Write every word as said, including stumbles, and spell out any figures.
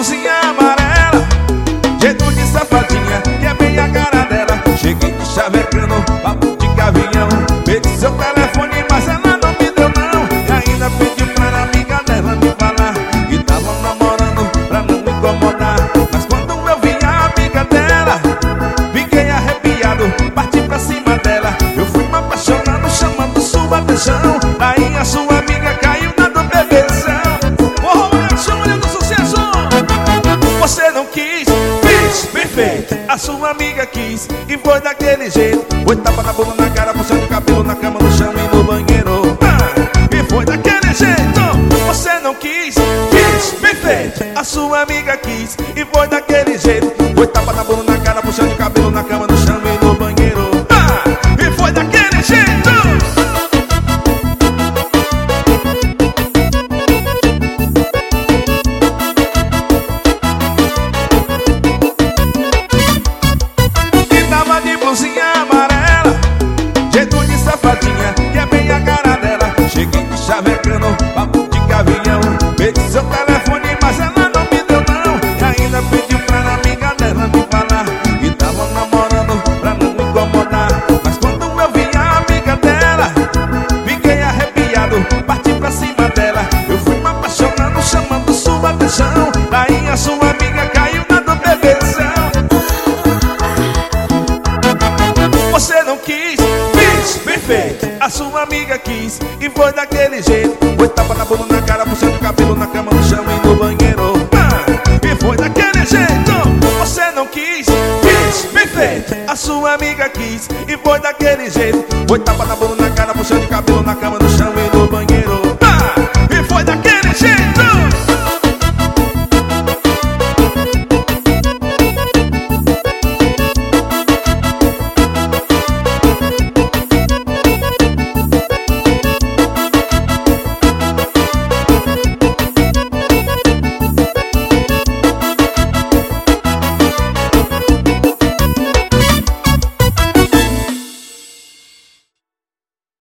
blusinha amarela, jeito de safadinha, que é bem a cara dela. Cheguei de chavecando, papo de gavião. Pedi seu telefone, mas ela não me deu não. E ainda pediu pra amiga dela me falar que tava namorando pra não me incomodar. Mas quando eu vi a amiga dela, fiquei arrepiado, parti pra cima dela. Eu fui me apaixonando, chamando sua atenção. Aí a sua amiga caiu na do bebeção. Porra, mulher, chama do sucesso. Você não quis, fiz, perfeito. A sua amiga quis, e foi daquele jeito. Foi tapa na bunda, na cara, puxando o cabelo, na cama, no chão e no banheiro. Ah, e foi daquele jeito. Você não quis, fiz, perfeito. A sua amiga quis, e foi daquele jeito. Foi tapa na bunda, na cara, puxando o cabelo, na cama, no chão e no banheiro. Ah, e foi daquele jeito. Blusinha amarela, jeito de safadinha, que é bem a cara dela. Cheguei de chavecando, papo de gavião. Pedi seu telefone, mas ela não me deu não. E ainda pediu pra amiga dela me falar que tava namorando pra não me incomodar. Mas quando eu vi a amiga dela, fiquei arrepiado, parti pra cima dela. Eu fui me apaixonando, chamando sua atenção. Daí a sua amiga caiu na do bebeção. Você não quis, fiz, perfeito. A sua amiga quis, e foi daquele jeito. Foi tapa na bunda, na cara, puxando o cabelo, na cama, no chão e no banheiro. Ah, e foi daquele jeito. Você não quis, fiz, perfeito. A sua amiga quis, e foi daquele jeito. Foi tapa na bunda, na cara, puxando o cabelo, na cama, no chão.